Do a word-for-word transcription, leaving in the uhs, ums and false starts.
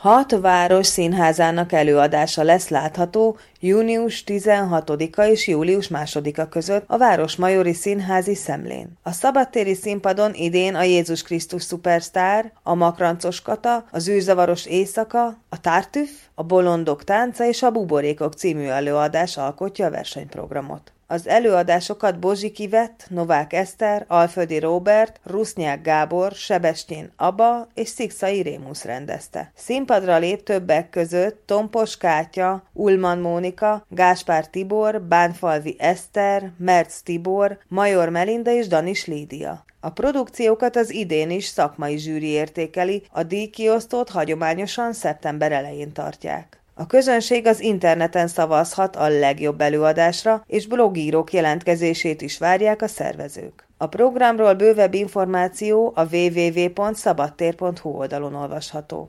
Hat város színházának előadása lesz látható június tizenhatodika és július másodika között a Városmajori Színházi Szemlén. A szabadtéri színpadon idén a Jézus Krisztus Szupersztár, a Makrancos Kata, az űrzavaros éjszaka, a Tartüff, a Bolondok tánca és a Buborékok című előadás alkotja a versenyprogramot. Az előadásokat Bozsik Ivett, Novák Eszter, Alföldi Róbert, Rusznyák Gábor, Sebestyén Aba és Szikszai Rémusz rendezte. Színpadra lép többek között Tompos Kátya, Ullmann Mónika, Gáspár Tibor, Bánfalvi Eszter, Merc Tibor, Major Melinda és Danis Lídia. A produkciókat az idén is szakmai zsűri értékeli, a díjkiosztót hagyományosan szeptember elején tartják. A közönség az interneten szavazhat a legjobb előadásra, és blogírók jelentkezését is várják a szervezők. A programról bővebb információ a double-u double-u double-u pont szabadtér pont hu oldalon olvasható.